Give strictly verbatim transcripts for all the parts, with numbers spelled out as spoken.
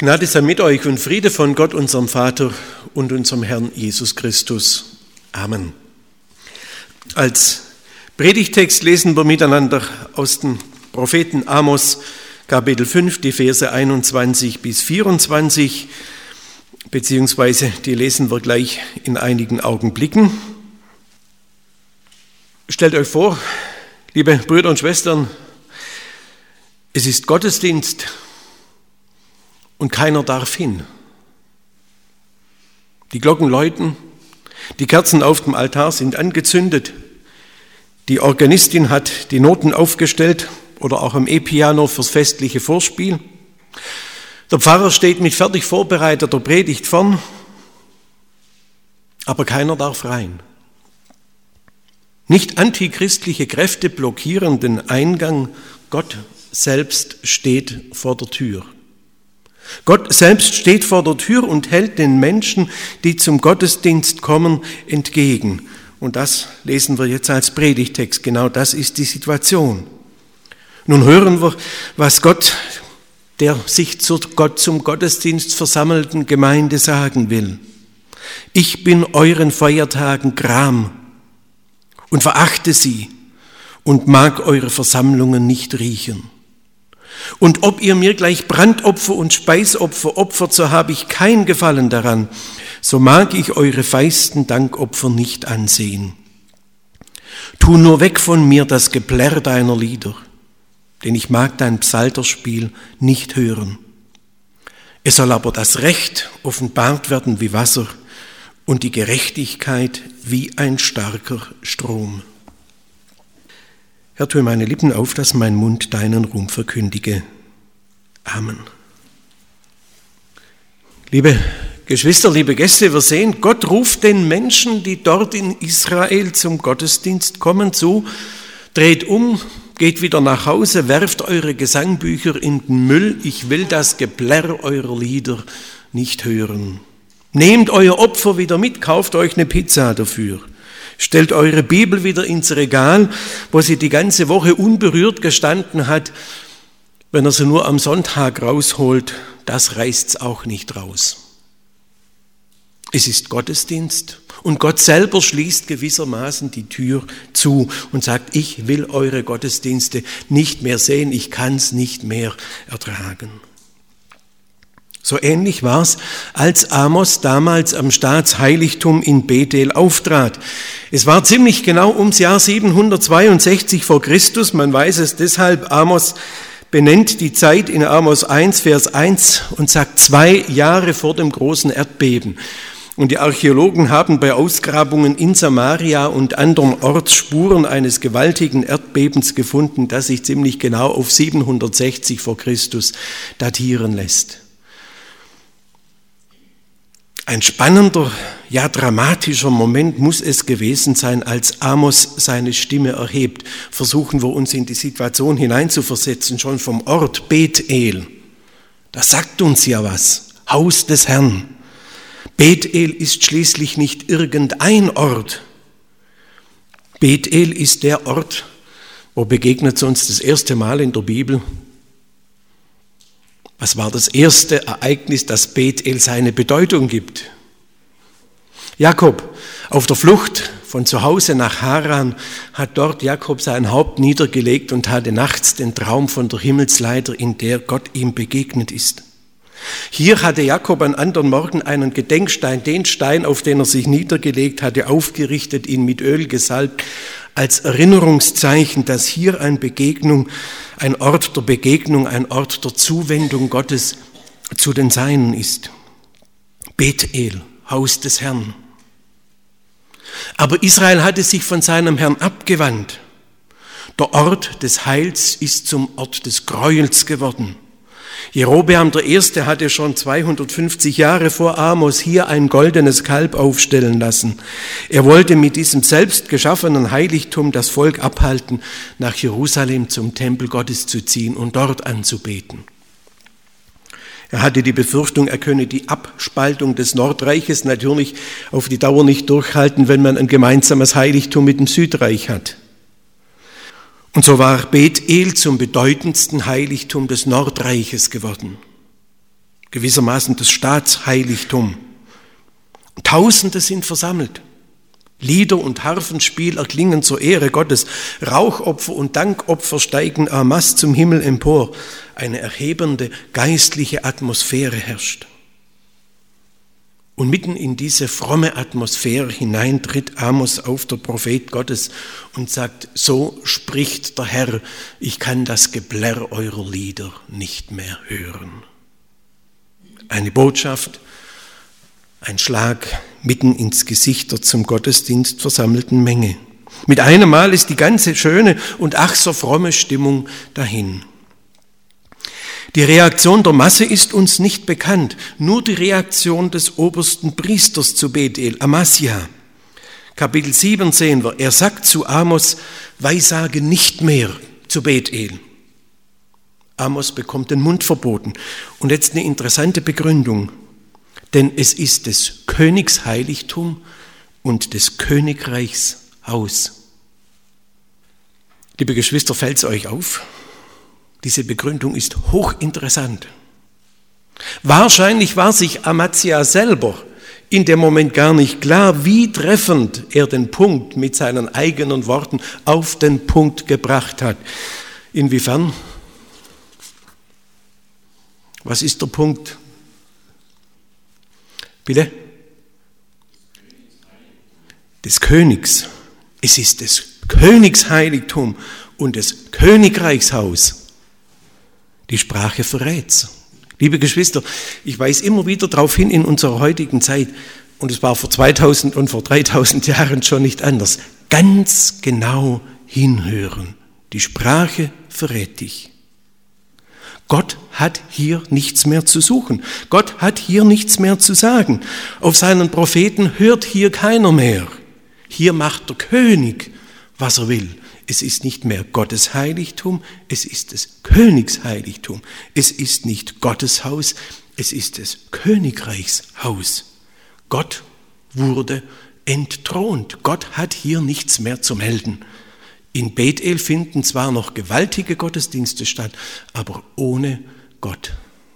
Gnade sei mit euch und Friede von Gott, unserem Vater und unserem Herrn Jesus Christus. Amen. Als Predigtext lesen wir miteinander aus dem Propheten Amos, Kapitel fünf, die Verse einundzwanzig bis vierundzwanzig, beziehungsweise die lesen wir gleich in einigen Augenblicken. Stellt euch vor, liebe Brüder und Schwestern, es ist Gottesdienst und keiner darf hin. Die Glocken läuten, die Kerzen auf dem Altar sind angezündet, die Organistin hat die Noten aufgestellt oder auch am E-Piano fürs festliche Vorspiel. Der Pfarrer steht mit fertig vorbereiteter Predigt vorn, aber keiner darf rein. Nicht antichristliche Kräfte blockieren den Eingang, Gott selbst steht vor der Tür. Gott selbst steht vor der Tür und hält den Menschen, die zum Gottesdienst kommen, entgegen. Und das lesen wir jetzt als Predigtext. Genau das ist die Situation. Nun hören wir, was Gott, der sich zu Gott zum Gottesdienst versammelten Gemeinde sagen will. Ich bin euren Feiertagen gram und verachte sie und mag eure Versammlungen nicht riechen. Und ob ihr mir gleich Brandopfer und Speisopfer opfert, so habe ich kein Gefallen daran, so mag ich eure feisten Dankopfer nicht ansehen. Tu nur weg von mir das Geplärr deiner Lieder, denn ich mag dein Psalterspiel nicht hören. Es soll aber das Recht offenbart werden wie Wasser und die Gerechtigkeit wie ein starker Strom. Herr, tue meine Lippen auf, dass mein Mund deinen Ruhm verkündige. Amen. Liebe Geschwister, liebe Gäste, wir sehen, Gott ruft den Menschen, die dort in Israel zum Gottesdienst kommen, zu, dreht um, geht wieder nach Hause, werft eure Gesangbücher in den Müll, ich will das Geplärr eurer Lieder nicht hören. Nehmt euer Opfer wieder mit, kauft euch eine Pizza dafür. Stellt eure Bibel wieder ins Regal, wo sie die ganze Woche unberührt gestanden hat. Wenn er sie nur am Sonntag rausholt, das reißt's auch nicht raus. Es ist Gottesdienst und Gott selber schließt gewissermaßen die Tür zu und sagt, ich will eure Gottesdienste nicht mehr sehen, ich kann's nicht mehr ertragen. So ähnlich war es, als Amos damals am Staatsheiligtum in Bethel auftrat. Es war ziemlich genau ums Jahr siebenhundertzweiundsechzig vor Christus. Man weiß es deshalb, Amos benennt die Zeit in Amos eins, Vers eins und sagt zwei Jahre vor dem großen Erdbeben. Und die Archäologen haben bei Ausgrabungen in Samaria und andernorts Spuren eines gewaltigen Erdbebens gefunden, das sich ziemlich genau auf siebenhundertsechzig vor Christus datieren lässt. Ein spannender, ja dramatischer Moment muss es gewesen sein, als Amos seine Stimme erhebt. Versuchen wir uns in die Situation hineinzuversetzen, schon vom Ort Bethel. Das sagt uns ja was, Haus des Herrn. Bethel ist schließlich nicht irgendein Ort. Bethel ist der Ort, wo begegnet es uns das erste Mal in der Bibel. Was war das erste Ereignis, das Bethel seine Bedeutung gibt? Jakob, auf der Flucht von zu Hause nach Haran, hat dort Jakob sein Haupt niedergelegt und hatte nachts den Traum von der Himmelsleiter, in der Gott ihm begegnet ist. Hier hatte Jakob am anderen Morgen einen Gedenkstein, den Stein, auf den er sich niedergelegt hatte, aufgerichtet, ihn mit Öl gesalbt, als Erinnerungszeichen, dass hier eine Begegnung, ein Ort der Begegnung, ein Ort der Zuwendung Gottes zu den Seinen ist. Bethel, Haus des Herrn. Aber Israel hatte sich von seinem Herrn abgewandt. Der Ort des Heils ist zum Ort des Gräuels geworden. Jerobeam der Erste hatte schon zweihundertfünfzig Jahre vor Amos hier ein goldenes Kalb aufstellen lassen. Er wollte mit diesem selbst geschaffenen Heiligtum das Volk abhalten, nach Jerusalem zum Tempel Gottes zu ziehen und dort anzubeten. Er hatte die Befürchtung, er könne die Abspaltung des Nordreiches natürlich auf die Dauer nicht durchhalten, wenn man ein gemeinsames Heiligtum mit dem Südreich hat. Und so war Bethel zum bedeutendsten Heiligtum des Nordreiches geworden. gewissermaßen das Staatsheiligtum. Tausende sind versammelt. Lieder und Harfenspiel erklingen zur Ehre Gottes. Rauchopfer und Dankopfer steigen en masse zum Himmel empor. Eine erhebende geistliche Atmosphäre herrscht. Und mitten in diese fromme Atmosphäre hinein tritt Amos auf, der Prophet Gottes, und sagt, so spricht der Herr, ich kann das Geblärr eurer Lieder nicht mehr hören. Eine Botschaft, ein Schlag mitten ins Gesicht der zum Gottesdienst versammelten Menge. Mit einem Mal ist die ganze schöne und ach so fromme Stimmung dahin. Die Reaktion der Masse ist uns nicht bekannt, nur die Reaktion des obersten Priesters zu Bethel, Amasja. Kapitel sieben sehen wir, er sagt zu Amos, weissage nicht mehr zu Bethel. Amos bekommt den Mund verboten. Und jetzt eine interessante Begründung, denn es ist des Königs Heiligtum und des Königreichs Haus. Liebe Geschwister, fällt es euch auf? Diese Begründung ist hochinteressant. Wahrscheinlich war sich Amasja selber in dem Moment gar nicht klar, wie treffend er den Punkt mit seinen eigenen Worten auf den Punkt gebracht hat. Inwiefern? Was ist der Punkt? Bitte? Des Königs. Es ist des Königsheiligtum und des Königreichshaus. Die Sprache verrät's. Liebe Geschwister, ich weise immer wieder darauf hin in unserer heutigen Zeit, und es war vor zweitausend und vor dreitausend Jahren schon nicht anders, ganz genau hinhören. Die Sprache verrät dich. Gott hat hier nichts mehr zu suchen. Gott hat hier nichts mehr zu sagen. Auf seinen Propheten hört hier keiner mehr. Hier macht der König, was er will. Es ist nicht mehr Gottes Heiligtum, es ist des Königs Heiligtum. Es ist nicht Gottes Haus, es ist des Königreichs Haus. Gott wurde entthront. Gott hat hier nichts mehr zu melden. In Bethel finden zwar noch gewaltige Gottesdienste statt, aber ohne Gott.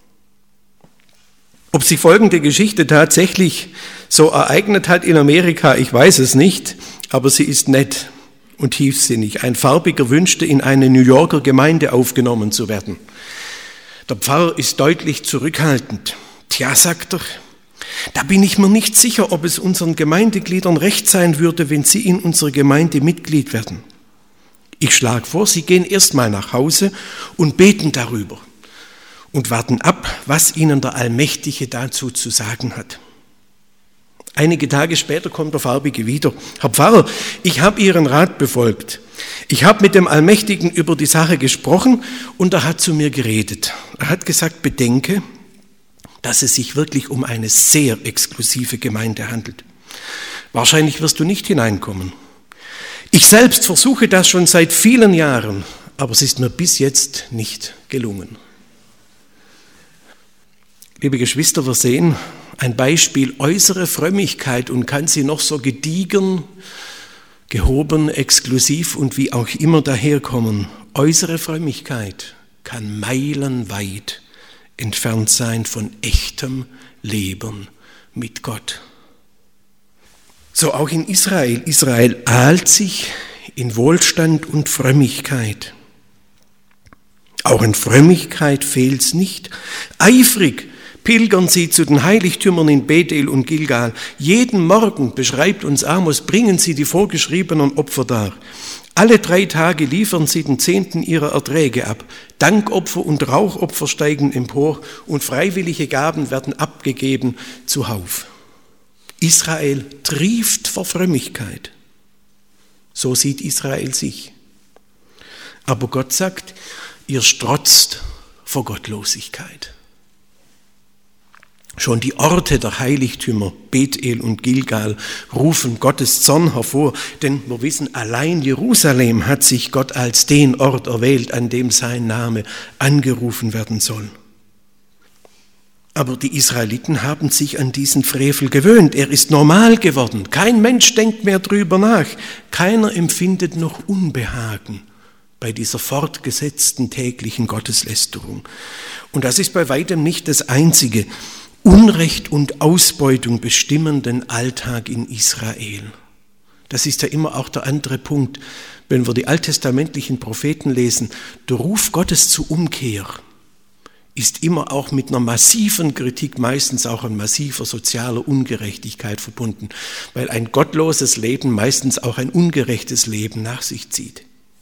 Ob sich folgende Geschichte tatsächlich so ereignet hat in Amerika, ich weiß es nicht, aber sie ist nett und tiefsinnig. Ein Farbiger wünschte, in eine New Yorker Gemeinde aufgenommen zu werden. Der Pfarrer ist deutlich zurückhaltend. Tja, sagt er, da bin ich mir nicht sicher, ob es unseren Gemeindegliedern recht sein würde, wenn sie in unserer Gemeinde Mitglied werden. Ich schlage vor, sie gehen erstmal nach Hause und beten darüber und warten ab, was ihnen der Allmächtige dazu zu sagen hat. Einige Tage später kommt der Farbige wieder. Herr Pfarrer, ich habe Ihren Rat befolgt. Ich habe mit dem Allmächtigen über die Sache gesprochen und er hat zu mir geredet. Er hat gesagt, bedenke, dass es sich wirklich um eine sehr exklusive Gemeinde handelt. Wahrscheinlich wirst du nicht hineinkommen. Ich selbst versuche das schon seit vielen Jahren, aber es ist mir bis jetzt nicht gelungen. Liebe Geschwister, wir sehen ein Beispiel äußere Frömmigkeit und kann sie noch so gediegen, gehoben, exklusiv und wie auch immer daherkommen. Äußere Frömmigkeit kann meilenweit entfernt sein von echtem Leben mit Gott. So auch in Israel. Israel ahlt sich in Wohlstand und Frömmigkeit. Auch in Frömmigkeit fehlt's nicht. Eifrig pilgern sie zu den Heiligtümern in Bethel und Gilgal. Jeden Morgen, beschreibt uns Amos, bringen sie die vorgeschriebenen Opfer dar. Alle drei Tage liefern sie den Zehnten ihrer Erträge ab. Dankopfer und Rauchopfer steigen empor und freiwillige Gaben werden abgegeben zuhauf. Israel trieft vor Frömmigkeit. So sieht Israel sich. Aber Gott sagt, ihr strotzt vor Gottlosigkeit. Schon die Orte der Heiligtümer, Bethel und Gilgal, rufen Gottes Zorn hervor, denn wir wissen, allein Jerusalem hat sich Gott als den Ort erwählt, an dem sein Name angerufen werden soll. Aber die Israeliten haben sich an diesen Frevel gewöhnt. Er ist normal geworden. Kein Mensch denkt mehr drüber nach. Keiner empfindet noch Unbehagen bei dieser fortgesetzten täglichen Gotteslästerung. Und das ist bei weitem nicht das einzige. Unrecht und Ausbeutung bestimmen den Alltag in Israel. Das ist ja immer auch der andere Punkt. Wenn wir die alttestamentlichen Propheten lesen, der Ruf Gottes zur Umkehr ist immer auch mit einer massiven Kritik, meistens auch an massiver sozialer Ungerechtigkeit verbunden, weil ein gottloses Leben meistens auch ein ungerechtes Leben nach sich zieht.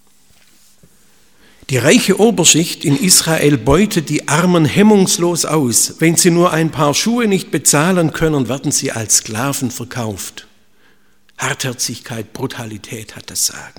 Die reiche Oberschicht in Israel beutet die Armen hemmungslos aus. Wenn sie nur ein paar Schuhe nicht bezahlen können, werden sie als Sklaven verkauft. Hartherzigkeit, Brutalität hat das Sagen.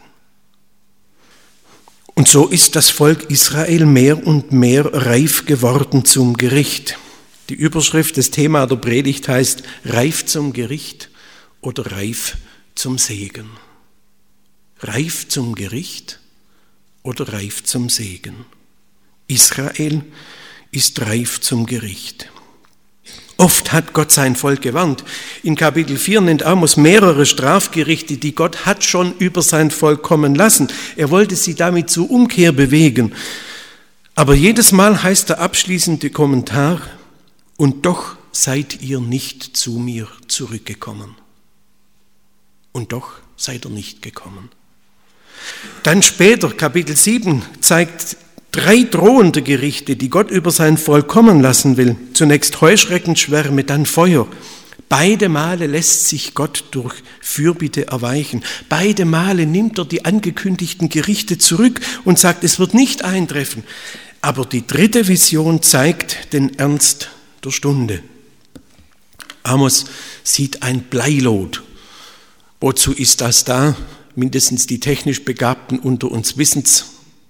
Und so ist das Volk Israel mehr und mehr reif geworden zum Gericht. Die Überschrift, das Thema der Predigt heißt, reif zum Gericht oder reif zum Segen. Reif zum Gericht oder reif zum Segen. Israel ist reif zum Gericht. Oft hat Gott sein Volk gewarnt. In Kapitel vier nennt Amos mehrere Strafgerichte, die Gott hat schon über sein Volk kommen lassen. Er wollte sie damit zur Umkehr bewegen. Aber jedes Mal heißt der abschließende Kommentar, und doch seid ihr nicht zu mir zurückgekommen. Und doch seid ihr nicht gekommen. Dann später, Kapitel sieben, zeigt drei drohende Gerichte, die Gott über sein Volk kommen lassen will. Zunächst Heuschreckenschwärme, dann Feuer. Beide Male lässt sich Gott durch Fürbitte erweichen. Beide Male nimmt er die angekündigten Gerichte zurück und sagt, es wird nicht eintreffen. Aber die dritte Vision zeigt den Ernst der Stunde. Amos sieht ein Bleilot. Wozu ist das da? Mindestens die technisch Begabten unter uns wissen's.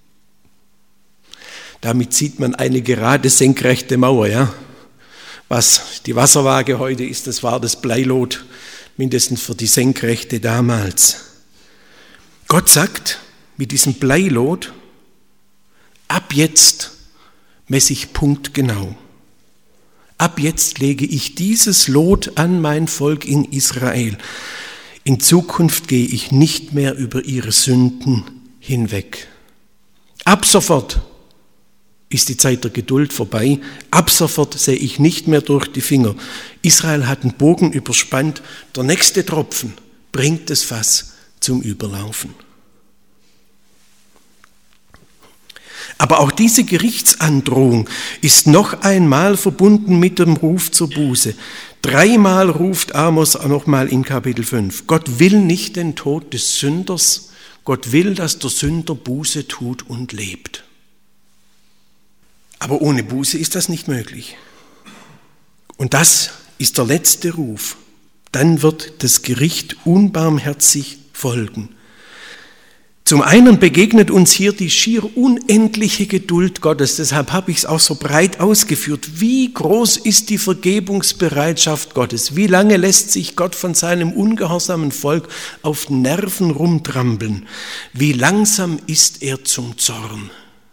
Damit sieht man eine gerade senkrechte Mauer, ja. Was die Wasserwaage heute ist, das war das Bleilot, mindestens für die Senkrechte damals. Gott sagt mit diesem Bleilot, ab jetzt messe ich punktgenau. Ab jetzt lege ich dieses Lot an mein Volk in Israel. In Zukunft gehe ich nicht mehr über ihre Sünden hinweg. Ab sofort ist die Zeit der Geduld vorbei. Ab sofort sehe ich nicht mehr durch die Finger. Israel hat den Bogen überspannt. Der nächste Tropfen bringt das Fass zum Überlaufen. Aber auch diese Gerichtsandrohung ist noch einmal verbunden mit dem Ruf zur Buße. Dreimal ruft Amos nochmal in Kapitel fünf. Gott will nicht den Tod des Sünders. Gott will, dass der Sünder Buße tut und lebt. Aber ohne Buße ist das nicht möglich. Und das ist der letzte Ruf. Dann wird das Gericht unbarmherzig folgen. Zum einen begegnet uns hier die schier unendliche Geduld Gottes. Deshalb habe ich es auch so breit ausgeführt. Wie groß ist die Vergebungsbereitschaft Gottes? Wie lange lässt sich Gott von seinem ungehorsamen Volk auf den Nerven rumtrampeln? Wie langsam ist er zum Zorn?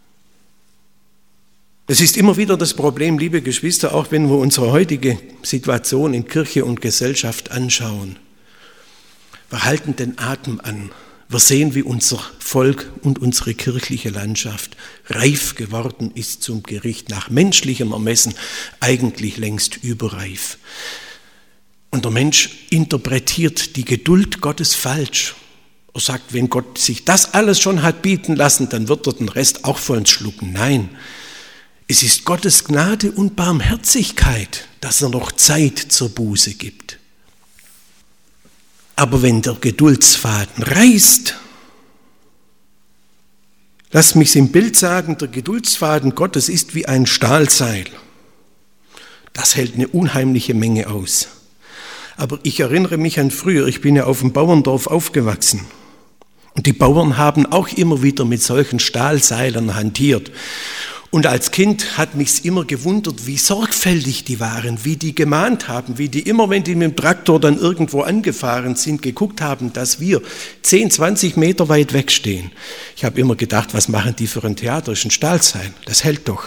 Es ist immer wieder das Problem, liebe Geschwister, auch wenn wir unsere heutige Situation in Kirche und Gesellschaft anschauen. Wir halten den Atem an. Wir sehen, wie unser Volk und unsere kirchliche Landschaft reif geworden ist zum Gericht, nach menschlichem Ermessen eigentlich längst überreif. Und der Mensch interpretiert die Geduld Gottes falsch. Er sagt, wenn Gott sich das alles schon hat bieten lassen, dann wird er den Rest auch voll schlucken. Nein, es ist Gottes Gnade und Barmherzigkeit, dass er noch Zeit zur Buße gibt. Aber wenn der Geduldsfaden reißt, lass mich's im Bild sagen, der Geduldsfaden Gottes ist wie ein Stahlseil. Das hält eine unheimliche Menge aus. Aber ich erinnere mich an früher, ich bin ja auf dem Bauerndorf aufgewachsen. Und die Bauern haben auch immer wieder mit solchen Stahlseilern hantiert. Und als Kind hat mich's immer gewundert, wie sorgfältig die waren, wie die gemahnt haben, wie die immer, wenn die mit dem Traktor dann irgendwo angefahren sind, geguckt haben, dass wir zehn, zwanzig Meter weit wegstehen. Ich habe immer gedacht, was machen die für ein Theater? Ist ein Stahlseil, das hält doch.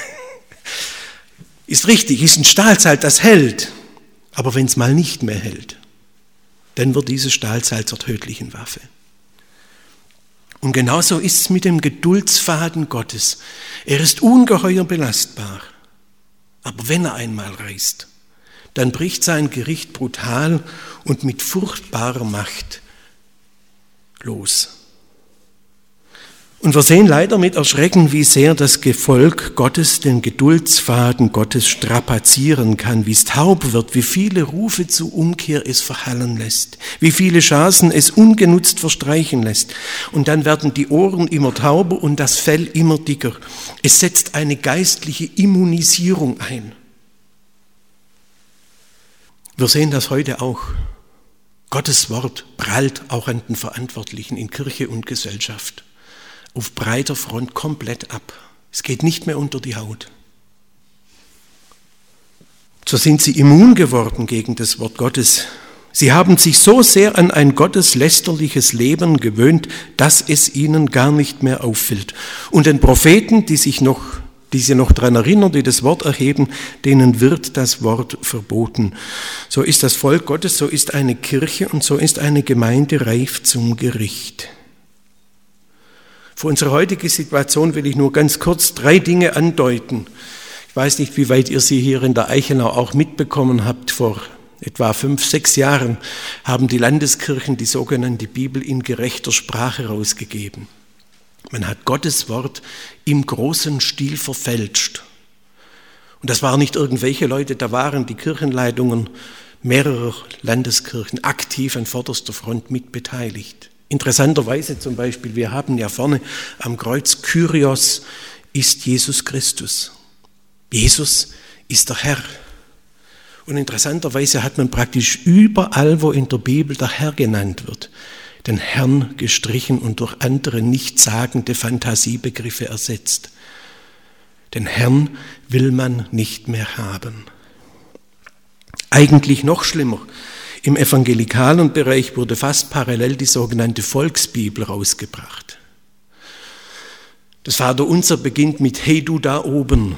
Ist richtig, ist ein Stahlseil, das hält. Aber wenn es mal nicht mehr hält, dann wird dieses Stahlseil zur tödlichen Waffe. Und genauso ist es mit dem Geduldsfaden Gottes. Er ist ungeheuer belastbar. Aber wenn er einmal reißt, dann bricht sein Gericht brutal und mit furchtbarer Macht los. Und wir sehen leider mit Erschrecken, wie sehr das Volk Gottes den Geduldsfaden Gottes strapazieren kann, wie es taub wird, wie viele Rufe zur Umkehr es verhallen lässt, wie viele Chancen es ungenutzt verstreichen lässt. Und dann werden die Ohren immer tauber und das Fell immer dicker. Es setzt eine geistliche Immunisierung ein. Wir sehen das heute auch. Gottes Wort prallt auch an den Verantwortlichen in Kirche und Gesellschaft auf breiter Front komplett ab. Es geht nicht mehr unter die Haut. So sind sie immun geworden gegen das Wort Gottes. Sie haben sich so sehr an ein gotteslästerliches Leben gewöhnt, dass es ihnen gar nicht mehr auffällt. Und den Propheten, die sich noch, die sie noch daran erinnern, die das Wort erheben, denen wird das Wort verboten. So ist das Volk Gottes, so ist eine Kirche und so ist eine Gemeinde reif zum Gericht. Für unsere heutige Situation will ich nur ganz kurz drei Dinge andeuten. Ich weiß nicht, wie weit ihr sie hier in der Eichenau auch mitbekommen habt. Vor etwa fünf, sechs Jahren haben die Landeskirchen die sogenannte Bibel in gerechter Sprache rausgegeben. Man hat Gottes Wort im großen Stil verfälscht. Und das waren nicht irgendwelche Leute, da waren die Kirchenleitungen mehrerer Landeskirchen aktiv an vorderster Front mit beteiligt. Interessanterweise zum Beispiel, wir haben ja vorne am Kreuz Kyrios ist Jesus Christus. Jesus ist der Herr. Und interessanterweise hat man praktisch überall, wo in der Bibel der Herr genannt wird, den Herrn gestrichen und durch andere nichtssagende Fantasiebegriffe ersetzt. Den Herrn will man nicht mehr haben. Eigentlich noch schlimmer. Im evangelikalen Bereich wurde fast parallel die sogenannte Volksbibel rausgebracht. Das Vaterunser beginnt mit Hey du da oben.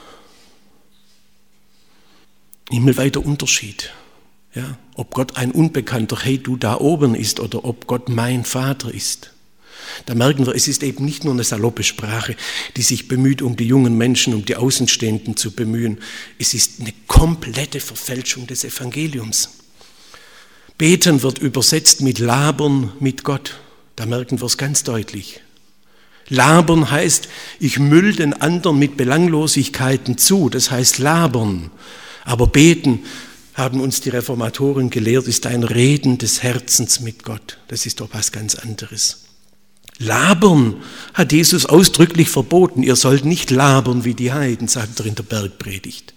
Himmelweiter Unterschied. Ja, ob Gott ein unbekannter Hey du da oben ist oder ob Gott mein Vater ist. Da merken wir, es ist eben nicht nur eine saloppe Sprache, die sich bemüht, um die jungen Menschen, um die Außenstehenden zu bemühen. Es ist eine komplette Verfälschung des Evangeliums. Beten wird übersetzt mit Labern mit Gott. Da merken wir es ganz deutlich. Labern heißt, ich müll den anderen mit Belanglosigkeiten zu. Das heißt labern. Aber beten, haben uns die Reformatoren gelehrt, ist ein Reden des Herzens mit Gott. Das ist doch was ganz anderes. Labern hat Jesus ausdrücklich verboten. Ihr sollt nicht labern wie die Heiden, sagt er in der Bergpredigt.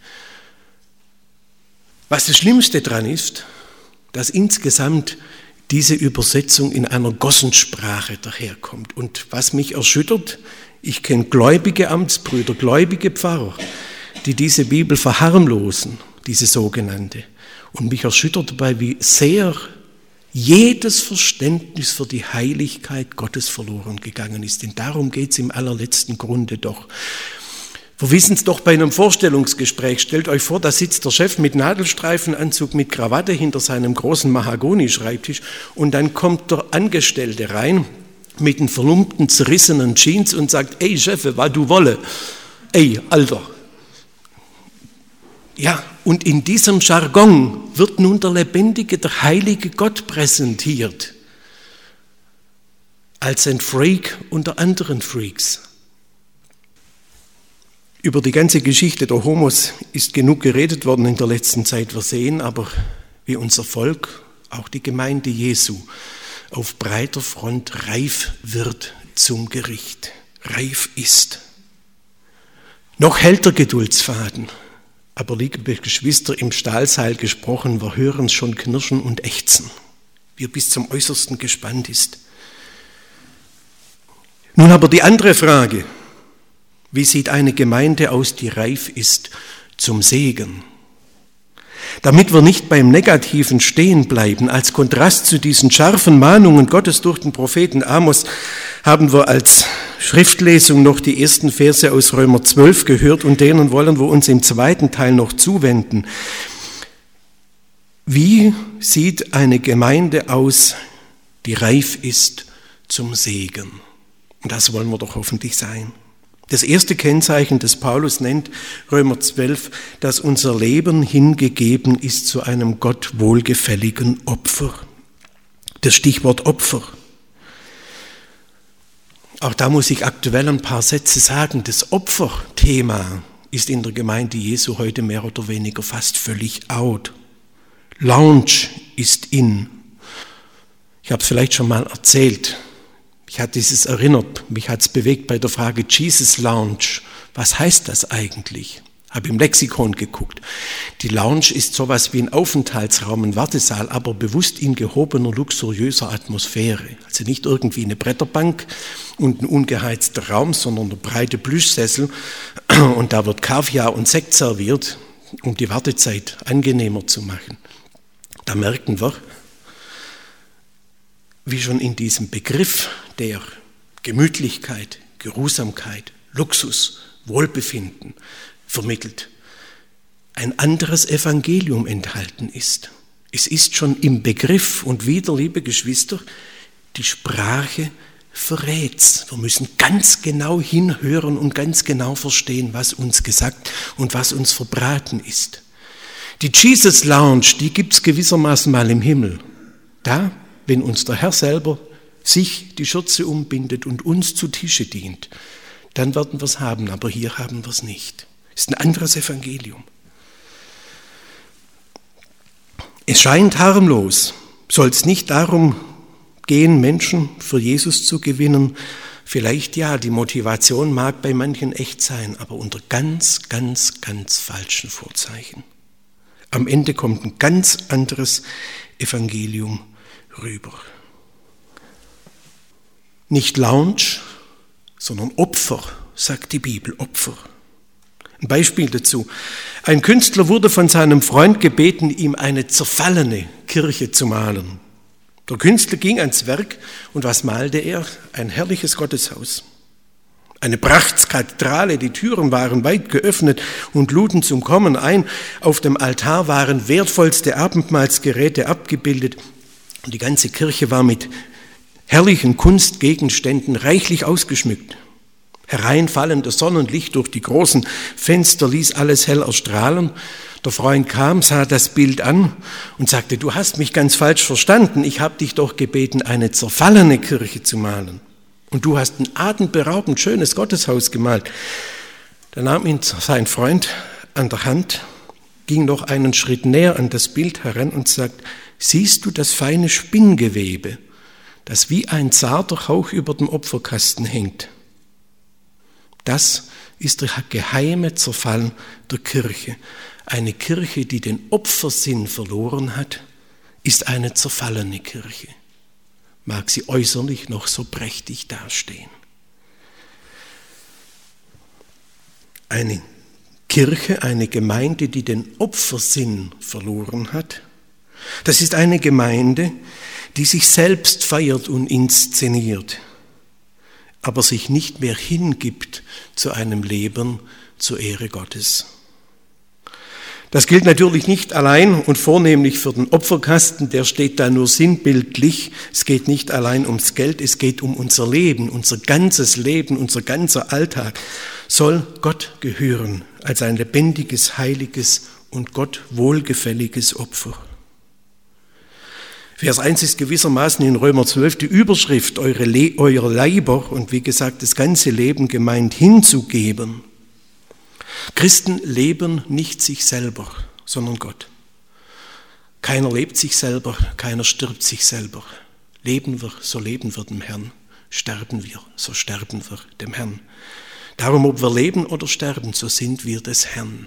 Was das Schlimmste dran ist, dass insgesamt diese Übersetzung in einer Gossensprache daherkommt. Und was mich erschüttert, ich kenne gläubige Amtsbrüder, gläubige Pfarrer, die diese Bibel verharmlosen, diese sogenannte. Und mich erschüttert dabei, wie sehr jedes Verständnis für die Heiligkeit Gottes verloren gegangen ist. Denn darum geht es im allerletzten Grunde doch. Wir wissen es doch bei einem Vorstellungsgespräch. Stellt euch vor, da sitzt der Chef mit Nadelstreifenanzug, mit Krawatte hinter seinem großen Mahagoni-Schreibtisch und dann kommt der Angestellte rein mit den verlumpten, zerrissenen Jeans und sagt, ey Chef, was du wolle? Ey, Alter. Ja, und in diesem Jargon wird nun der lebendige, der heilige Gott präsentiert. Als ein Freak unter anderen Freaks. Über die ganze Geschichte der Homos ist genug geredet worden in der letzten Zeit. Wir sehen aber, wie unser Volk, auch die Gemeinde Jesu, auf breiter Front reif wird zum Gericht. Reif ist. Noch hält der Geduldsfaden. Aber liebe Geschwister, im Stahlseil gesprochen, wir hören es schon knirschen und ächzen, wie er bis zum Äußersten gespannt ist. Nun aber die andere Frage. Wie sieht eine Gemeinde aus, die reif ist zum Segen? Damit wir nicht beim Negativen stehen bleiben, als Kontrast zu diesen scharfen Mahnungen Gottes durch den Propheten Amos, haben wir als Schriftlesung noch die ersten Verse aus Römer zwölf gehört und denen wollen wir uns im zweiten Teil noch zuwenden. Wie sieht eine Gemeinde aus, die reif ist zum Segen? Und das wollen wir doch hoffentlich sein. Das erste Kennzeichen, das Paulus nennt, Römer zwölf, dass unser Leben hingegeben ist zu einem Gott wohlgefälligen Opfer. Das Stichwort Opfer. Auch da muss ich aktuell ein paar Sätze sagen. Das Opferthema ist in der Gemeinde Jesu heute mehr oder weniger fast völlig out. Lounge ist in. Ich habe es vielleicht schon mal erzählt. Mich hat dieses erinnert, mich hat es bewegt bei der Frage Jesus Lounge. Was heißt das eigentlich? Habe im Lexikon geguckt. Die Lounge ist sowas wie ein Aufenthaltsraum, ein Wartesaal, aber bewusst in gehobener, luxuriöser Atmosphäre. Also nicht irgendwie eine Bretterbank und ein ungeheizter Raum, sondern eine breite Plüschsessel. Und da wird Kaviar und Sekt serviert, um die Wartezeit angenehmer zu machen. Da merken wir, wie schon in diesem Begriff der Gemütlichkeit, Geruhsamkeit, Luxus, Wohlbefinden vermittelt, ein anderes Evangelium enthalten ist. Es ist schon im Begriff und wieder, liebe Geschwister, die Sprache verrät's. Wir müssen ganz genau hinhören und ganz genau verstehen, was uns gesagt und was uns verbraten ist. Die Jesus Lounge, die gibt's gewissermaßen mal im Himmel. Da, wenn uns der Herr selber sich die Schürze umbindet und uns zu Tische dient, dann werden wir es haben, aber hier haben wir es nicht. Es ist ein anderes Evangelium. Es scheint harmlos. Soll es nicht darum gehen, Menschen für Jesus zu gewinnen? Vielleicht ja, die Motivation mag bei manchen echt sein, aber unter ganz, ganz, ganz falschen Vorzeichen. Am Ende kommt ein ganz anderes Evangelium rüber. Nicht Lounge, sondern Opfer, sagt die Bibel, Opfer. Ein Beispiel dazu. Ein Künstler wurde von seinem Freund gebeten, ihm eine zerfallene Kirche zu malen. Der Künstler ging ans Werk und was malte er? Ein herrliches Gotteshaus. Eine Prachtskathedrale, die Türen waren weit geöffnet und luden zum Kommen ein. Auf dem Altar waren wertvollste Abendmahlsgeräte abgebildet. Und die ganze Kirche war mit herrlichen Kunstgegenständen reichlich ausgeschmückt. Hereinfallendes Sonnenlicht durch die großen Fenster ließ alles hell erstrahlen. Der Freund kam, sah das Bild an und sagte, du hast mich ganz falsch verstanden. Ich habe dich doch gebeten, eine zerfallene Kirche zu malen. Und du hast ein atemberaubend schönes Gotteshaus gemalt. Da nahm ihn sein Freund an der Hand, ging noch einen Schritt näher an das Bild heran und sagt, siehst du das feine Spinngewebe, das wie ein zarter Hauch über dem Opferkasten hängt? Das ist der geheime Zerfall der Kirche. Eine Kirche, die den Opfersinn verloren hat, ist eine zerfallene Kirche. Mag sie äußerlich noch so prächtig dastehen. Eine Kirche, eine Gemeinde, die den Opfersinn verloren hat, das ist eine Gemeinde, die sich selbst feiert und inszeniert, aber sich nicht mehr hingibt zu einem Leben zur Ehre Gottes. Das gilt natürlich nicht allein und vornehmlich für den Opferkasten, der steht da nur sinnbildlich. Es geht nicht allein ums Geld, es geht um unser Leben, unser ganzes Leben, unser ganzer Alltag soll Gott gehören als ein lebendiges, heiliges und Gott wohlgefälliges Opfer. Vers eins ist gewissermaßen in Römer zwölf die Überschrift, eure Le- euer Leiber und wie gesagt das ganze Leben gemeint hinzugeben. Christen leben nicht sich selber, sondern Gott. Keiner lebt sich selber, keiner stirbt sich selber. Leben wir, so leben wir dem Herrn. Sterben wir, so sterben wir dem Herrn. Darum, ob wir leben oder sterben, so sind wir des Herrn.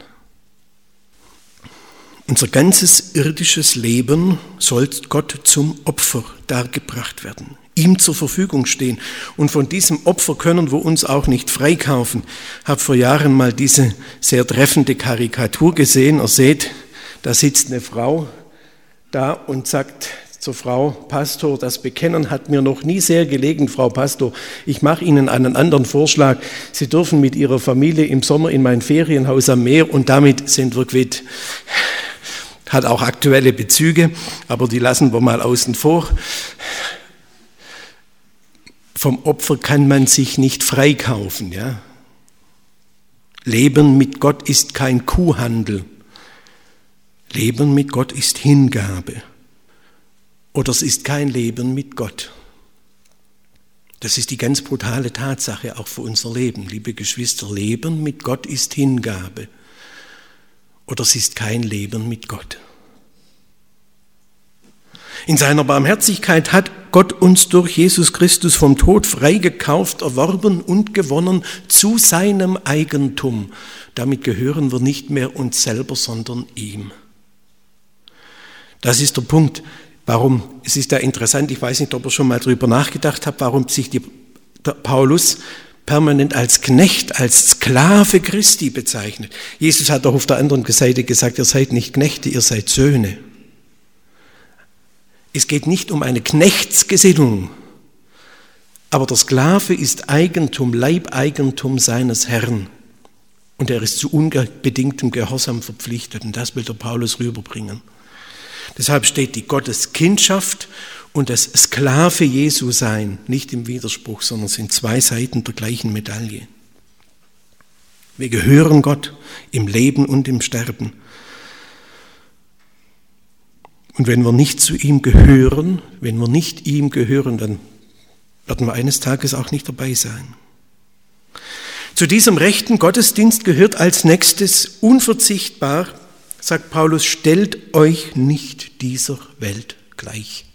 Unser ganzes irdisches Leben soll Gott zum Opfer dargebracht werden, ihm zur Verfügung stehen. Und von diesem Opfer können wir uns auch nicht freikaufen. Ich habe vor Jahren mal diese sehr treffende Karikatur gesehen. Ihr seht, da sitzt eine Frau da und sagt zur Frau Pastor, das Bekennen hat mir noch nie sehr gelegen, Frau Pastor. Ich mache Ihnen einen anderen Vorschlag. Sie dürfen mit Ihrer Familie im Sommer in mein Ferienhaus am Meer und damit sind wir quitt. Hat auch aktuelle Bezüge, aber die lassen wir mal außen vor. vom Opfer kann man sich nicht freikaufen. Ja? Leben mit Gott ist kein Kuhhandel. Leben mit Gott ist Hingabe. Oder es ist kein Leben mit Gott. Das ist die ganz brutale Tatsache auch für unser Leben. Liebe Geschwister, Leben mit Gott ist Hingabe. Oder es ist kein Leben mit Gott. In seiner Barmherzigkeit hat Gott uns durch Jesus Christus vom Tod freigekauft, erworben und gewonnen zu seinem Eigentum. Damit gehören wir nicht mehr uns selber, sondern ihm. Das ist der Punkt, warum, es ist ja interessant, ich weiß nicht, ob ihr schon mal darüber nachgedacht habt, warum sich die, der Paulus permanent als Knecht, als Sklave Christi bezeichnet. Jesus hat auch auf der anderen Seite gesagt, ihr seid nicht Knechte, ihr seid Söhne. Es geht nicht um eine Knechtsgesinnung, aber der Sklave ist Eigentum, Leibeigentum seines Herrn. Und er ist zu unbedingtem Gehorsam verpflichtet. Und das will der Paulus rüberbringen. Deshalb steht die Gotteskindschaft und das Sklave Jesu sein nicht im Widerspruch, sondern sind zwei Seiten der gleichen Medaille. Wir gehören Gott im Leben und im Sterben. Und wenn wir nicht zu ihm gehören, wenn wir nicht ihm gehören, dann werden wir eines Tages auch nicht dabei sein. Zu diesem rechten Gottesdienst gehört als nächstes unverzichtbar, sagt Paulus, stellt euch nicht dieser Welt gleich.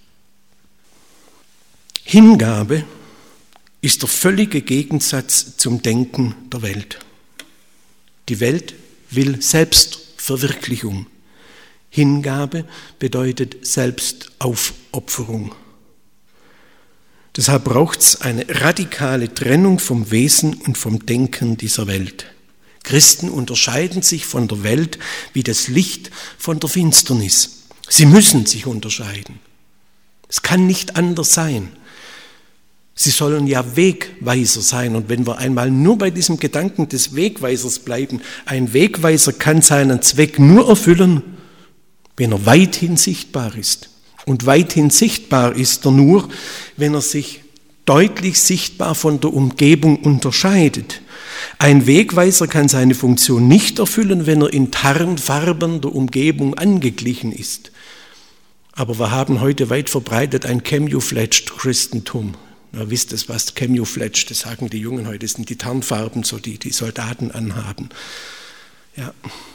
Hingabe ist der völlige Gegensatz zum Denken der Welt. Die Welt will Selbstverwirklichung. Hingabe bedeutet Selbstaufopferung. Deshalb braucht es eine radikale Trennung vom Wesen und vom Denken dieser Welt. Christen unterscheiden sich von der Welt wie das Licht von der Finsternis. Sie müssen sich unterscheiden. Es kann nicht anders sein. Sie sollen ja Wegweiser sein. Und wenn wir einmal nur bei diesem Gedanken des Wegweisers bleiben, ein Wegweiser kann seinen Zweck nur erfüllen, wenn er weithin sichtbar ist. Und weithin sichtbar ist er nur, wenn er sich deutlich sichtbar von der Umgebung unterscheidet. Ein Wegweiser kann seine Funktion nicht erfüllen, wenn er in Tarnfarben der Umgebung angeglichen ist. Aber wir haben heute weit verbreitet ein Camouflaged Christentum. Ihr wisst es, was Camouflaged, das sagen die Jungen heute, das sind die Tarnfarben, so die die Soldaten anhaben. Ja.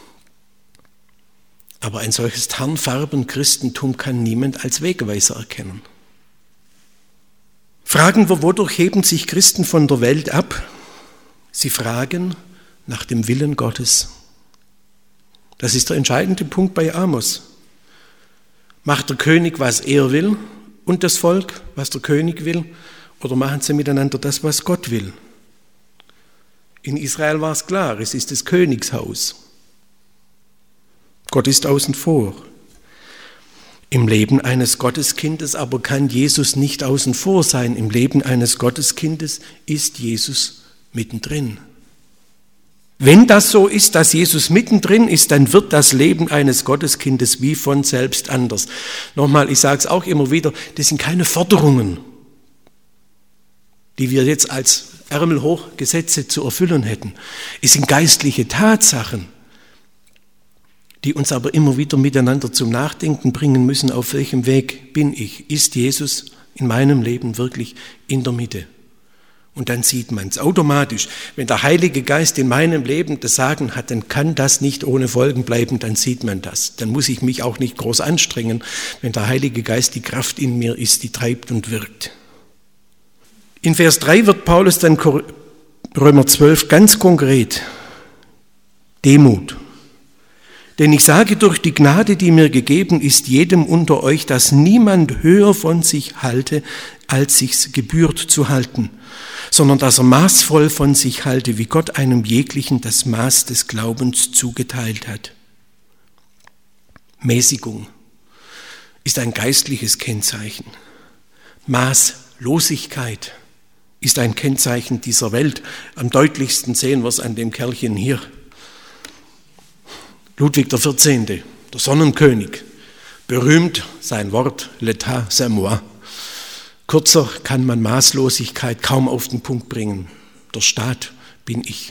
Aber ein solches Tarnfarben-Christentum kann niemand als Wegweiser erkennen. Fragen wir, wodurch heben sich Christen von der Welt ab? Sie fragen nach dem Willen Gottes. Das ist der entscheidende Punkt bei Amos. Macht der König, was er will, und das Volk, was der König will, oder machen sie miteinander das, was Gott will? In Israel war es klar, es ist das Königshaus. Gott ist außen vor. Im Leben eines Gotteskindes aber kann Jesus nicht außen vor sein. Im Leben eines Gotteskindes ist Jesus mittendrin. Wenn das so ist, dass Jesus mittendrin ist, dann wird das Leben eines Gotteskindes wie von selbst anders. Nochmal, ich sage es auch immer wieder, das sind keine Forderungen, die wir jetzt als Ärmelhochgesetze zu erfüllen hätten. Es sind geistliche Tatsachen, die uns aber immer wieder miteinander zum Nachdenken bringen müssen, auf welchem Weg bin ich? Ist Jesus in meinem Leben wirklich in der Mitte? Und dann sieht man es automatisch. Wenn der Heilige Geist in meinem Leben das Sagen hat, dann kann das nicht ohne Folgen bleiben, dann sieht man das. Dann muss ich mich auch nicht groß anstrengen, wenn der Heilige Geist die Kraft in mir ist, die treibt und wirkt. In Vers drei wird Paulus dann Römer zwölf ganz konkret. Demut. Denn ich sage, durch die Gnade, die mir gegeben ist, jedem unter euch, dass niemand höher von sich halte, als sich's gebührt zu halten, sondern dass er maßvoll von sich halte, wie Gott einem jeglichen das Maß des Glaubens zugeteilt hat. Mäßigung ist ein geistliches Kennzeichen. Maßlosigkeit ist ein Kennzeichen dieser Welt. Am deutlichsten sehen wir es an dem Kerlchen hier. Ludwig der Vierzehnte, der Sonnenkönig, berühmt sein Wort, l'état c'est moi. Kürzer kann man Maßlosigkeit kaum auf den Punkt bringen. Der Staat bin ich.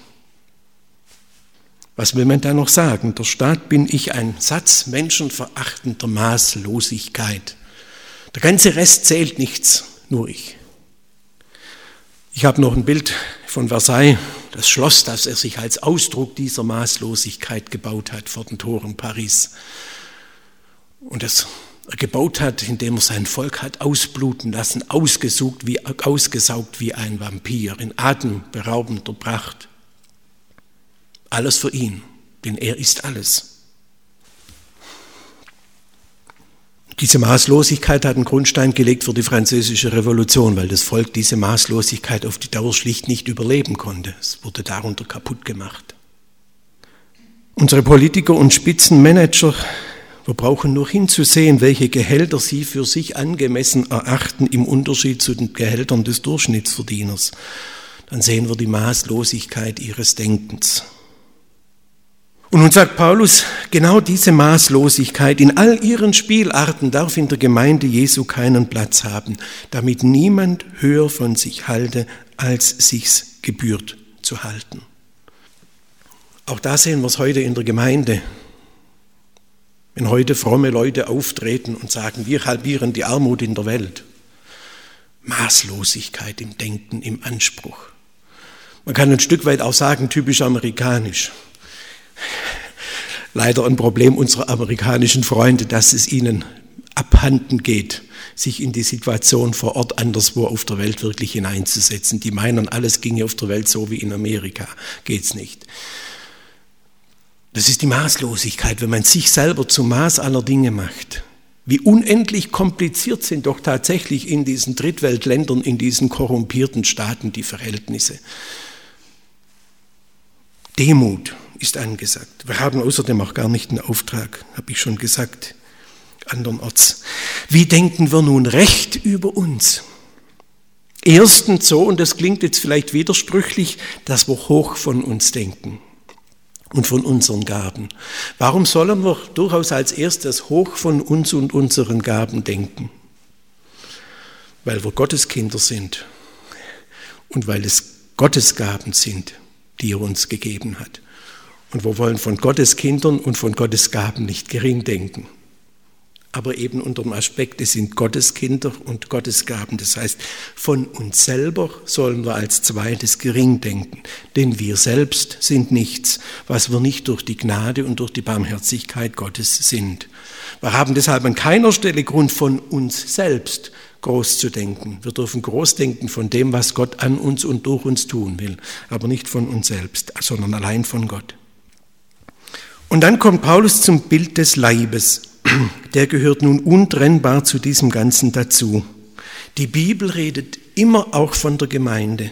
Was will man da noch sagen? Der Staat bin ich, ein Satz menschenverachtender Maßlosigkeit. Der ganze Rest zählt nichts, nur ich. Ich habe noch ein Bild von Versailles, das Schloss, das er sich als Ausdruck dieser Maßlosigkeit gebaut hat vor den Toren Paris. Und das er gebaut hat, indem er sein Volk hat ausbluten lassen, ausgesucht wie, ausgesaugt wie ein Vampir, in atemberaubender Pracht. Alles für ihn, denn er ist alles. Diese Maßlosigkeit hat einen Grundstein gelegt für die Französische Revolution, weil das Volk diese Maßlosigkeit auf die Dauer schlicht nicht überleben konnte. Es wurde darunter kaputt gemacht. Unsere Politiker und Spitzenmanager, wir brauchen nur hinzusehen, welche Gehälter sie für sich angemessen erachten im Unterschied zu den Gehältern des Durchschnittsverdieners. Dann sehen wir die Maßlosigkeit ihres Denkens. Und nun sagt Paulus, genau diese Maßlosigkeit in all ihren Spielarten darf in der Gemeinde Jesu keinen Platz haben, damit niemand höher von sich halte, als sich's gebührt zu halten. Auch da sehen wir es heute in der Gemeinde. Wenn heute fromme Leute auftreten und sagen, wir halbieren die Armut in der Welt. Maßlosigkeit im Denken, im Anspruch. Man kann ein Stück weit auch sagen, typisch amerikanisch. Leider ein Problem unserer amerikanischen Freunde, dass es ihnen abhanden geht, sich in die Situation vor Ort anderswo auf der Welt wirklich hineinzusetzen. Die meinen, alles ginge auf der Welt so wie in Amerika. Geht's nicht. Das ist die Maßlosigkeit, wenn man sich selber zum Maß aller Dinge macht. Wie unendlich kompliziert sind doch tatsächlich in diesen Drittweltländern, in diesen korrumpierten Staaten die Verhältnisse. Demut ist angesagt. Wir haben außerdem auch gar nicht einen Auftrag, habe ich schon gesagt, andernorts. Wie denken wir nun recht über uns? Erstens so, und das klingt jetzt vielleicht widersprüchlich, dass wir hoch von uns denken und von unseren Gaben. Warum sollen wir durchaus als erstes hoch von uns und unseren Gaben denken? Weil wir Gottes Kinder sind und weil es Gottes Gaben sind, die er uns gegeben hat. Und wir wollen von Gottes Kindern und von Gottes Gaben nicht gering denken. Aber eben unter dem Aspekt, es sind Gottes Kinder und Gottes Gaben. Das heißt, von uns selber sollen wir als zweites gering denken. Denn wir selbst sind nichts, was wir nicht durch die Gnade und durch die Barmherzigkeit Gottes sind. Wir haben deshalb an keiner Stelle Grund, von uns selbst groß zu denken. Wir dürfen groß denken von dem, was Gott an uns und durch uns tun will, aber nicht von uns selbst, sondern allein von Gott. Und dann kommt Paulus zum Bild des Leibes. Der gehört nun untrennbar zu diesem Ganzen dazu. Die Bibel redet immer auch von der Gemeinde.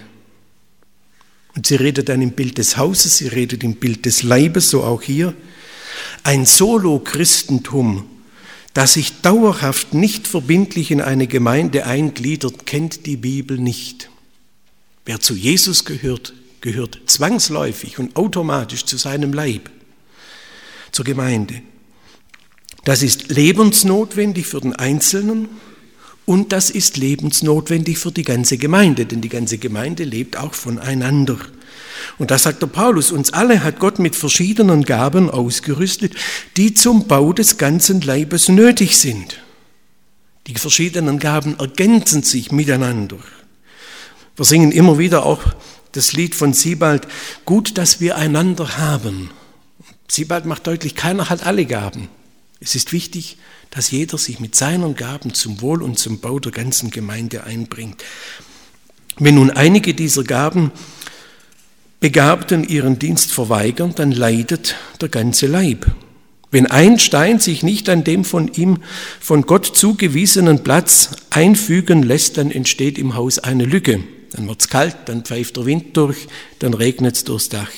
Und sie redet dann im Bild des Hauses, sie redet im Bild des Leibes, so auch hier. Ein Solo-Christentum, das sich dauerhaft nicht verbindlich in eine Gemeinde eingliedert, kennt die Bibel nicht. Wer zu Jesus gehört, gehört zwangsläufig und automatisch zu seinem Leib, zur Gemeinde. Das ist lebensnotwendig für den Einzelnen und das ist lebensnotwendig für die ganze Gemeinde, denn die ganze Gemeinde lebt auch voneinander. Und da sagt der Paulus, uns alle hat Gott mit verschiedenen Gaben ausgerüstet, die zum Bau des ganzen Leibes nötig sind. Die verschiedenen Gaben ergänzen sich miteinander. Wir singen immer wieder auch das Lied von Siebald, gut, dass wir einander haben. Siebald macht deutlich, keiner hat alle Gaben. Es ist wichtig, dass jeder sich mit seinen Gaben zum Wohl und zum Bau der ganzen Gemeinde einbringt. Wenn nun einige dieser Gaben Begabten ihren Dienst verweigern, dann leidet der ganze Leib. Wenn ein Stein sich nicht an dem von ihm, von Gott zugewiesenen Platz einfügen lässt, dann entsteht im Haus eine Lücke. Dann wird's kalt, dann pfeift der Wind durch, dann regnet's durchs Dach.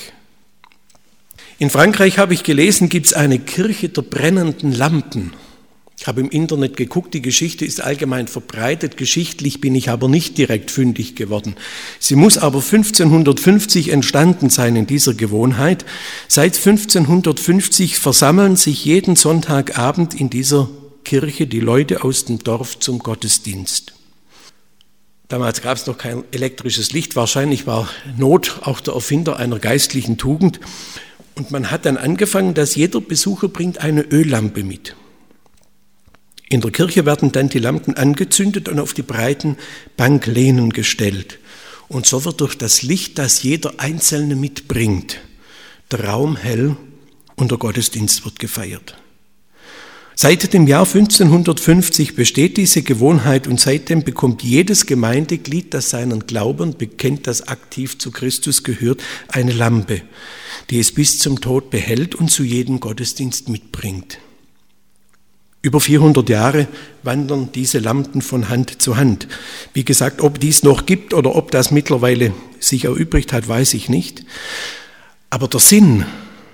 In Frankreich habe ich gelesen, gibt es eine Kirche der brennenden Lampen. Ich habe im Internet geguckt, die Geschichte ist allgemein verbreitet, geschichtlich bin ich aber nicht direkt fündig geworden. Sie muss aber fünfzehnhundertfünfzig entstanden sein in dieser Gewohnheit. Seit fünfzehnhundertfünfzig versammeln sich jeden Sonntagabend in dieser Kirche die Leute aus dem Dorf zum Gottesdienst. Damals gab es noch kein elektrisches Licht. Wahrscheinlich war Not auch der Erfinder einer geistlichen Tugend. Und man hat dann angefangen, dass jeder Besucher bringt eine Öllampe mit. In der Kirche werden dann die Lampen angezündet und auf die breiten Banklehnen gestellt. Und so wird durch das Licht, das jeder Einzelne mitbringt, der Raum hell und der Gottesdienst wird gefeiert. Seit dem Jahr fünfzehnhundertfünfzig besteht diese Gewohnheit und seitdem bekommt jedes Gemeindeglied, das seinen Glauben bekennt, das aktiv zu Christus gehört, eine Lampe, die es bis zum Tod behält und zu jedem Gottesdienst mitbringt. Über vierhundert Jahre wandern diese Lampen von Hand zu Hand. Wie gesagt, ob dies noch gibt oder ob das mittlerweile sich erübrigt hat, weiß ich nicht. Aber der Sinn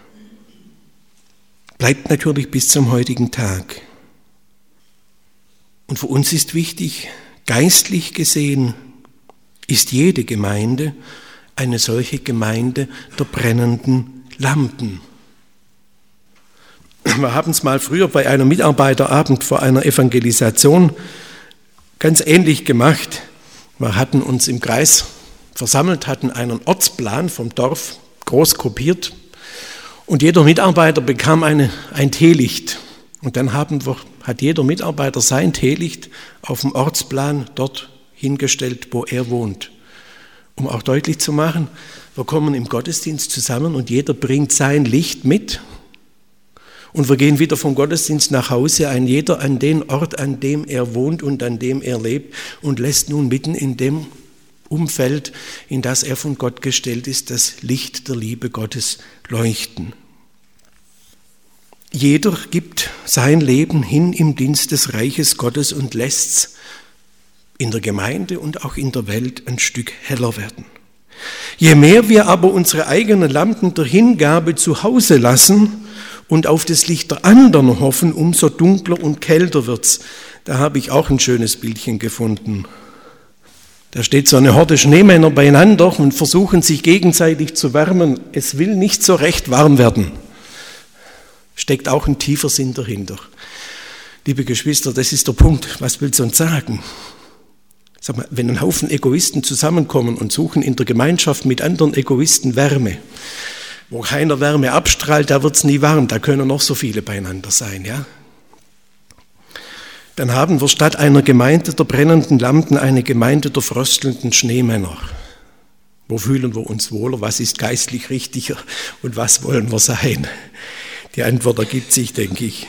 bleibt natürlich bis zum heutigen Tag. Und für uns ist wichtig, geistlich gesehen ist jede Gemeinde eine solche Gemeinde der brennenden Lampen. Wir haben es mal früher bei einem Mitarbeiterabend vor einer Evangelisation ganz ähnlich gemacht. Wir hatten uns im Kreis versammelt, hatten einen Ortsplan vom Dorf groß kopiert und jeder Mitarbeiter bekam eine, ein Teelicht. Und dann haben wir, hat jeder Mitarbeiter sein Teelicht auf dem Ortsplan dort hingestellt, wo er wohnt. Um auch deutlich zu machen, wir kommen im Gottesdienst zusammen und jeder bringt sein Licht mit. Und wir gehen wieder vom Gottesdienst nach Hause, ein jeder an den Ort, an dem er wohnt und an dem er lebt und lässt nun mitten in dem Umfeld, in das er von Gott gestellt ist, das Licht der Liebe Gottes leuchten. Jeder gibt sein Leben hin im Dienst des Reiches Gottes und lässt es in der Gemeinde und auch in der Welt ein Stück heller werden. Je mehr wir aber unsere eigenen Lampen der Hingabe zu Hause lassen und auf das Licht der anderen hoffen, umso dunkler und kälter wird's. Da habe ich auch ein schönes Bildchen gefunden. Da steht so eine Horde Schneemänner beieinander und versuchen sich gegenseitig zu wärmen. Es will nicht so recht warm werden. Steckt auch ein tiefer Sinn dahinter. Liebe Geschwister, das ist der Punkt. Was willst du uns sagen? Sag mal, wenn ein Haufen Egoisten zusammenkommen und suchen in der Gemeinschaft mit anderen Egoisten Wärme, wo keiner Wärme abstrahlt, da wird es nie warm, da können noch so viele beieinander sein, ja? Dann haben wir statt einer Gemeinde der brennenden Lampen eine Gemeinde der fröstelnden Schneemänner. Wo fühlen wir uns wohler? Was ist geistlich richtiger? Und was wollen wir sein? Die Antwort ergibt sich, denke ich.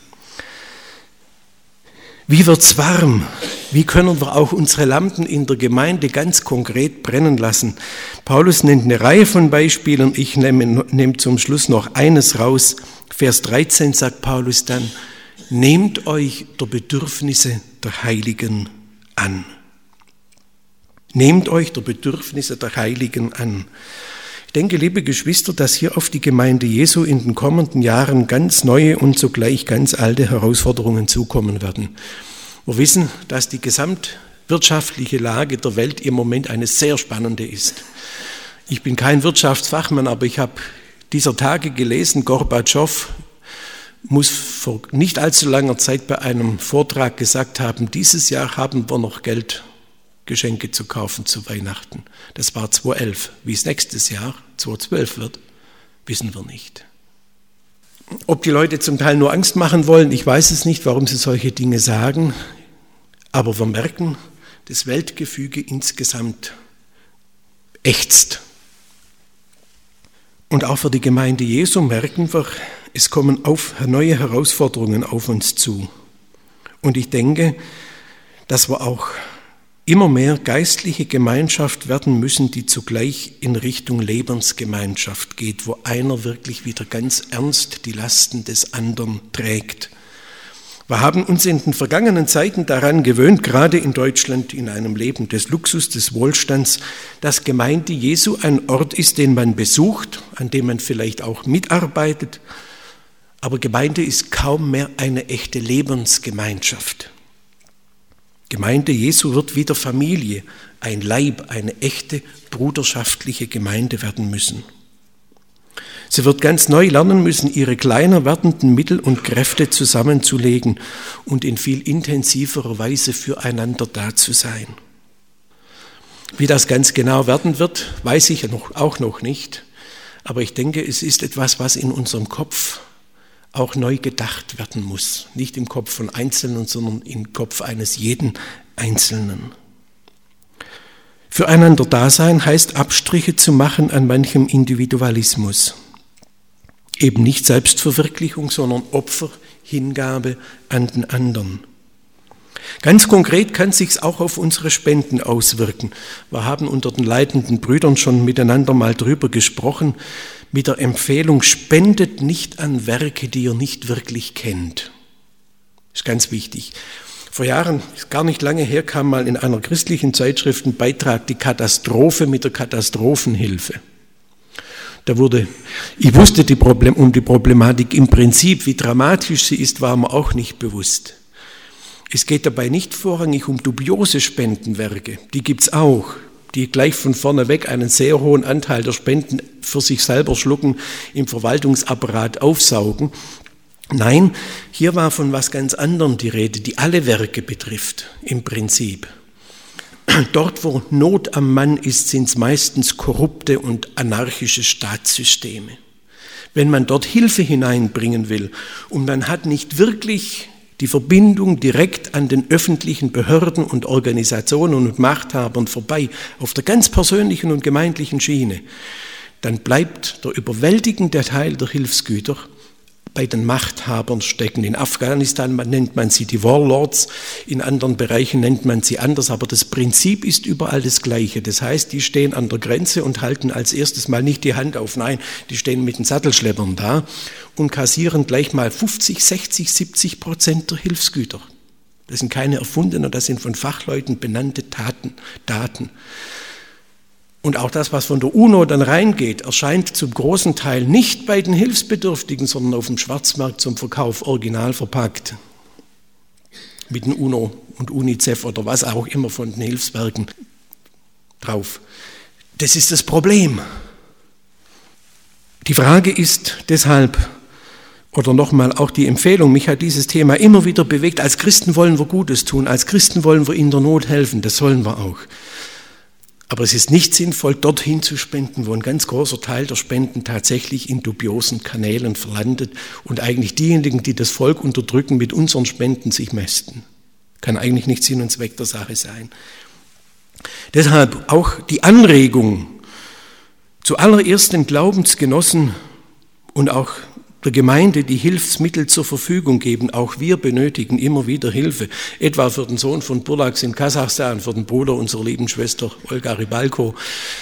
Wie wird's warm? Wie können wir auch unsere Lampen in der Gemeinde ganz konkret brennen lassen? Paulus nennt eine Reihe von Beispielen. Ich nehme, nehme zum Schluss noch eines raus. Vers dreizehn sagt Paulus dann, nehmt euch der Bedürfnisse der Heiligen an. Nehmt euch der Bedürfnisse der Heiligen an. Ich denke, liebe Geschwister, dass hier auf die Gemeinde Jesu in den kommenden Jahren ganz neue und zugleich ganz alte Herausforderungen zukommen werden. Wir wissen, dass die gesamtwirtschaftliche Lage der Welt im Moment eine sehr spannende ist. Ich bin kein Wirtschaftsfachmann, aber ich habe dieser Tage gelesen, Gorbatschow muss vor nicht allzu langer Zeit bei einem Vortrag gesagt haben, dieses Jahr haben wir noch Geld, Geschenke zu kaufen zu Weihnachten. Das war zweitausendelf. Wie es nächstes Jahr, zweitausendzwölf wird, wissen wir nicht. Ob die Leute zum Teil nur Angst machen wollen, ich weiß es nicht, warum sie solche Dinge sagen, aber wir merken, das Weltgefüge insgesamt ächzt. Und auch für die Gemeinde Jesu merken wir, es kommen auf, neue Herausforderungen auf uns zu. Und ich denke, dass wir auch immer mehr geistliche Gemeinschaft werden müssen, die zugleich in Richtung Lebensgemeinschaft geht, wo einer wirklich wieder ganz ernst die Lasten des anderen trägt. Wir haben uns in den vergangenen Zeiten daran gewöhnt, gerade in Deutschland in einem Leben des Luxus, des Wohlstands, dass Gemeinde Jesu ein Ort ist, den man besucht, an dem man vielleicht auch mitarbeitet, aber Gemeinde ist kaum mehr eine echte Lebensgemeinschaft. Gemeinde Jesu wird wieder Familie, ein Leib, eine echte bruderschaftliche Gemeinde werden müssen. Sie wird ganz neu lernen müssen, ihre kleiner werdenden Mittel und Kräfte zusammenzulegen und in viel intensiverer Weise füreinander da zu sein. Wie das ganz genau werden wird, weiß ich noch, auch noch nicht. Aber ich denke, es ist etwas, was in unserem Kopf auch neu gedacht werden muss. Nicht im Kopf von Einzelnen, sondern im Kopf eines jeden Einzelnen. Füreinander da sein heißt, Abstriche zu machen an manchem Individualismus. Eben nicht Selbstverwirklichung, sondern Opfer, Hingabe an den anderen. Ganz konkret kann es sich auch auf unsere Spenden auswirken. Wir haben unter den leitenden Brüdern schon miteinander mal drüber gesprochen, mit der Empfehlung, spendet nicht an Werke, die ihr nicht wirklich kennt. Das ist ganz wichtig. Vor Jahren, ist gar nicht lange her, kam mal in einer christlichen Zeitschrift ein Beitrag, die Katastrophe mit der Katastrophenhilfe. Da wurde, ich wusste die Problem, um die Problematik im Prinzip, wie dramatisch sie ist, war mir auch nicht bewusst. Es geht dabei nicht vorrangig um dubiose Spendenwerke, die gibt's auch, die gleich von vorne weg einen sehr hohen Anteil der Spenden für sich selber schlucken, im Verwaltungsapparat aufsaugen. Nein, hier war von was ganz anderem die Rede, die alle Werke betrifft, im Prinzip. Dort, wo Not am Mann ist, sind es meistens korrupte und anarchische Staatssysteme. Wenn man dort Hilfe hineinbringen will und man hat nicht wirklich die Verbindung direkt an den öffentlichen Behörden und Organisationen und Machthabern vorbei, auf der ganz persönlichen und gemeindlichen Schiene, dann bleibt der überwältigende Teil der Hilfsgüter bei den Machthabern stecken. In Afghanistan nennt man sie die Warlords, in anderen Bereichen nennt man sie anders, aber das Prinzip ist überall das Gleiche. Das heißt, die stehen an der Grenze und halten als erstes mal nicht die Hand auf, nein, die stehen mit den Sattelschleppern da und kassieren gleich mal fünfzig, sechzig, siebzig Prozent der Hilfsgüter. Das sind keine erfundenen, das sind von Fachleuten benannte Taten, Daten. Und auch das, was von der UNO dann reingeht, erscheint zum großen Teil nicht bei den Hilfsbedürftigen, sondern auf dem Schwarzmarkt zum Verkauf original verpackt. Mit den UNO und UNICEF oder was auch immer von den Hilfswerken drauf. Das ist das Problem. Die Frage ist deshalb, oder nochmal auch die Empfehlung, mich hat dieses Thema immer wieder bewegt. Als Christen wollen wir Gutes tun, als Christen wollen wir in der Not helfen, das sollen wir auch. Aber es ist nicht sinnvoll, dorthin zu spenden, wo ein ganz großer Teil der Spenden tatsächlich in dubiosen Kanälen verlandet und eigentlich diejenigen, die das Volk unterdrücken, mit unseren Spenden sich mästen. Kann eigentlich nicht Sinn und Zweck der Sache sein. Deshalb auch die Anregung, zuallererst den Glaubensgenossen und auch der Gemeinde die Hilfsmittel zur Verfügung geben. Auch wir benötigen immer wieder Hilfe, etwa für den Sohn von Burlaks in Kasachstan, für den Bruder unserer lieben Schwester Olga Rybalko,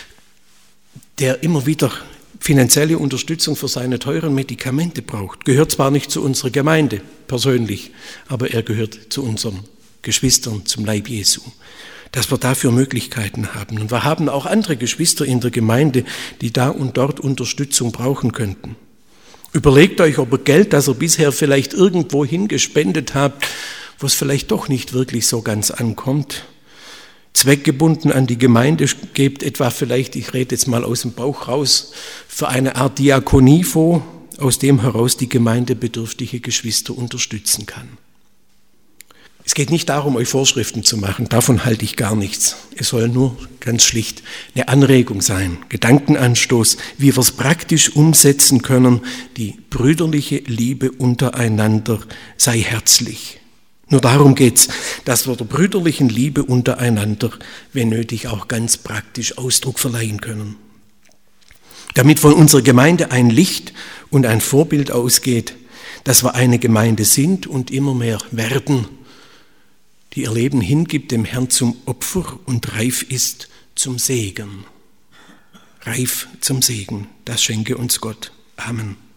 der immer wieder finanzielle Unterstützung für seine teuren Medikamente braucht. Gehört zwar nicht zu unserer Gemeinde persönlich, aber er gehört zu unseren Geschwistern, zum Leib Jesu, dass wir dafür Möglichkeiten haben. Und wir haben auch andere Geschwister in der Gemeinde, die da und dort Unterstützung brauchen könnten. Überlegt euch, ob ihr Geld, das ihr bisher vielleicht irgendwo hingespendet habt, wo es vielleicht doch nicht wirklich so ganz ankommt, zweckgebunden an die Gemeinde gebt, etwa vielleicht, ich rede jetzt mal aus dem Bauch raus, für eine Art Diakoniefonds, aus dem heraus die Gemeinde bedürftige Geschwister unterstützen kann. Es geht nicht darum, euch Vorschriften zu machen, davon halte ich gar nichts. Es soll nur ganz schlicht eine Anregung sein, Gedankenanstoß, wie wir es praktisch umsetzen können. Die brüderliche Liebe untereinander sei herzlich. Nur darum geht's, dass wir der brüderlichen Liebe untereinander, wenn nötig, auch ganz praktisch Ausdruck verleihen können. Damit von unserer Gemeinde ein Licht und ein Vorbild ausgeht, dass wir eine Gemeinde sind und immer mehr werden, die ihr Leben hingibt dem Herrn zum Opfer und reif ist zum Segen. Reif zum Segen, das schenke uns Gott. Amen.